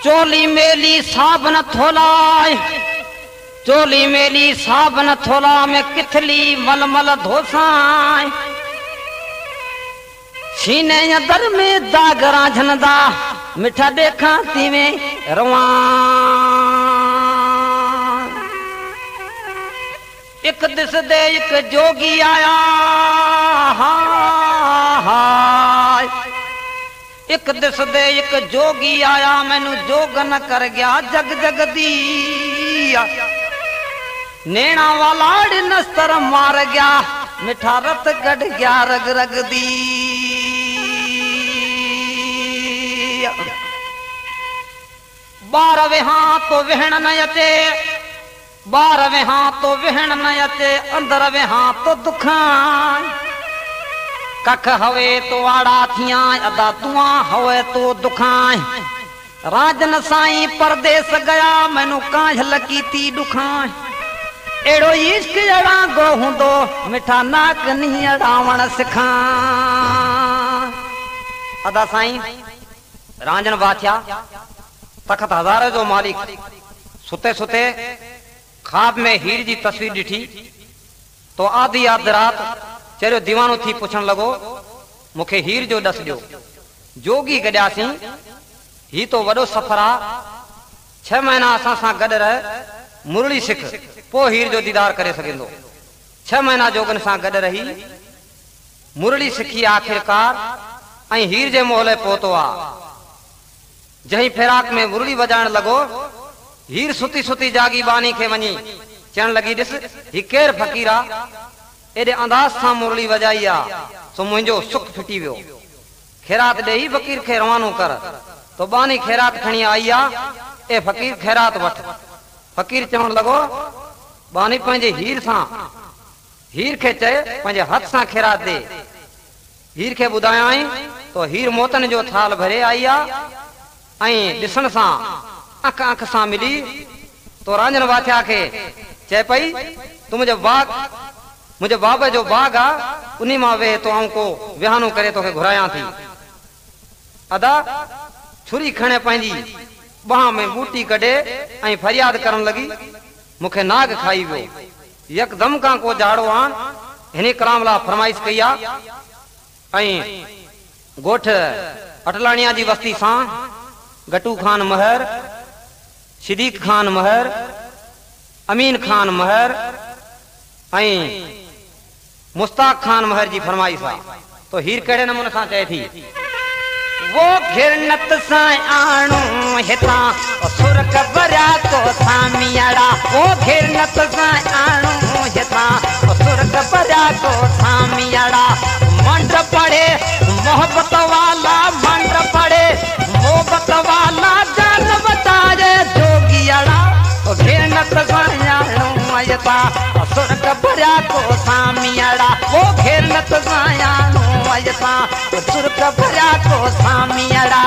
चोली मेली साबन थोलाय, चोली मेली साबन थोला में किथली मलमल धोसाय, सीने दर में दाग राझनदा मिठा देखा तीवे रवा। एक दिस दे एक जोगी आया हाय, एक दिस दे एक जोगी आया मैनू जोगन कर गया जग जग दिया, नैना वाला नस्तर मार गया मिठा रत गढ़ गया रग रग दी। बारहवें हाथ तो वहन न अचे, बारहवें हाथ तो वहन न अचे, अंदरवें हाथ तो दुखां, कख हवे तो आड़ा थियां, अदा दुआ हवे तो दुखां। राजन साईं परदेस गया मैनू कांझ लगी ती दुखां, एड़ो इश्क अड़ा गो हुंदो मिठा नाक नहीं अड़ावण सिखां। अदा साईं रांझन बादशाह तखत हज़ारे जो मालिक सुते सुते ख्वाब में हीर जी तस्वीर ॾिठी तो आधी आधी रात चरियो दीवानो थी पुछण लगो मुखे हीर जो दस दियो। जोगी गड्यासीं ही तो वडो सफर आ, 6 महीना असां सां गॾ रह मुरली सिख पो हीर जो दीदार करे सघंदो। 6 महीना जोगन सां गॾ रही मुरली सिखी आखिरकार ऐं हीर जे मोहले पहुतो आ। जहीं फिराक में मुरली वजाइण लगो हीर सुती सुती जागी बानी खे वञी चवण लगी ॾिस ही केर फ़कीर आ, एॾे अंदाज़ सां मुरली वजाई आ सो मुंहिंजो सुख फिटी वियो। खैरात ॾेई फ़कीर खे रवानो कर तो बानी खैरात खणी आई आ, ए फ़कीर खैरात वठ। फ़कीर चवण लॻो बानी पंहिंजे हीर सां, हीर खे चए पंहिंजे हथ सां खैरात दे। हीर खे ॿुधायाई तो हीर मोतन जो थाल भरे आई आ ऐं ॾिसण सां अख अख सां मिली तो रांझन बादशाह खे चए पई तू मुंहिंजे बाब जो बाग आ, उन्ही मां वेह तो आऊं को विहानो करे तोखे घुरायां थी। अदा छुरी खणे पंहिंजी बाह में बूटी कढे ऐं फरियाद करण लगी मुखे नाग खाई वियो, यकदम का को झाड़ो आन हिन कलाम ला फरमाइश कई आ। ऐं गोठ अटलाणिया जी वस्ती सां गटू खान महर, सिद्दीक खान महर, अमीन खान महर ऐं मुस्ताक खान महर जी फरमाइश आ। तो हीर कहिड़े नमूने सां चए थी वो घिरनत सां आणू हितां सुरक भरिया को सामियाड़ा, वो घिरनत सां आणू हितां सुरक भरिया को सामियाड़ा। मंड पड़े मोहब्बत वाला, मंड पड़े मोहब्बत वाला जान बताए जोगियाड़ा, वो घिरनत सां आणू हितां सुरक भरिया को सामियाड़ा, वो घिरनत सां आणू हितां सुरक भरिया को सामियाड़ा।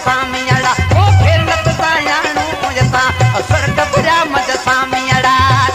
सामियाड़ा ओ फिरनत सायाणू यता स्वर्ग भरा मज सामियाड़ा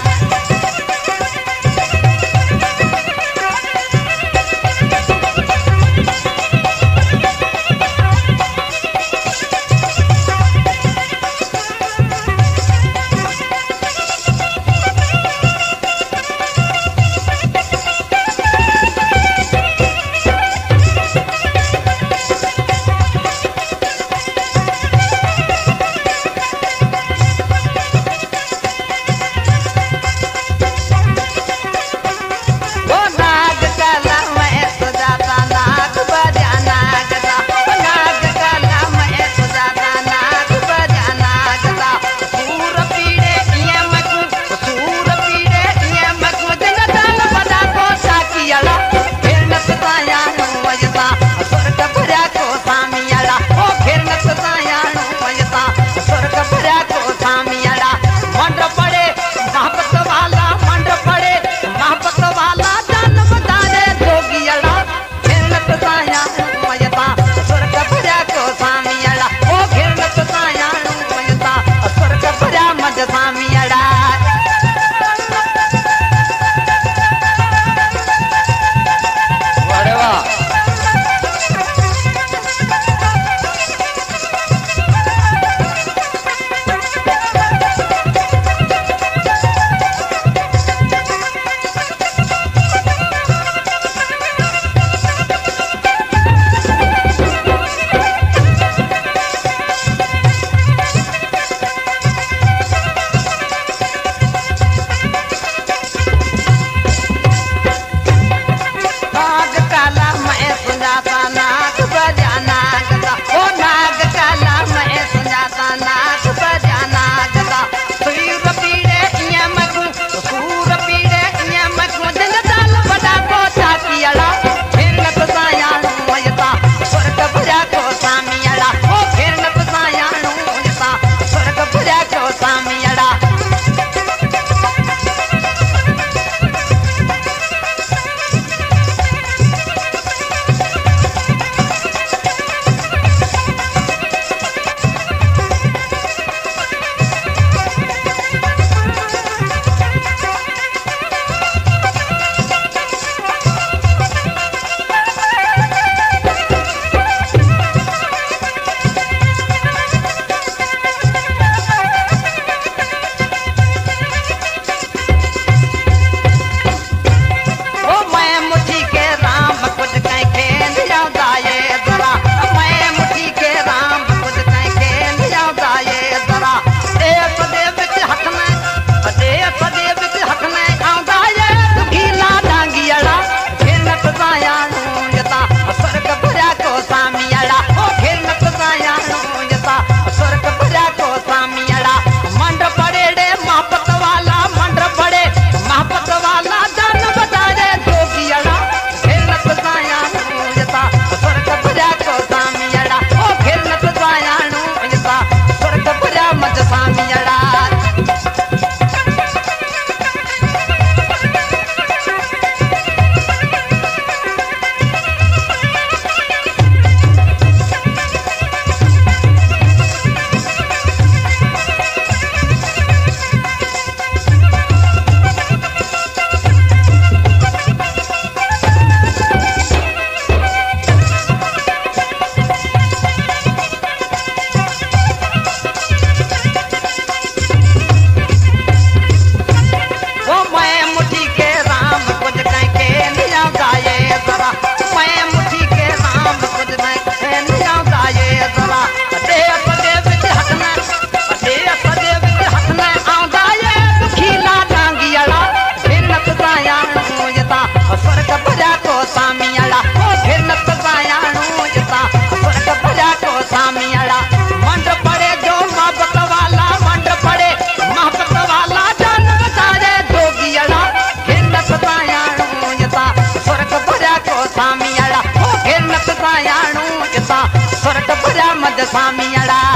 सामियाड़ा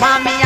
स्वामी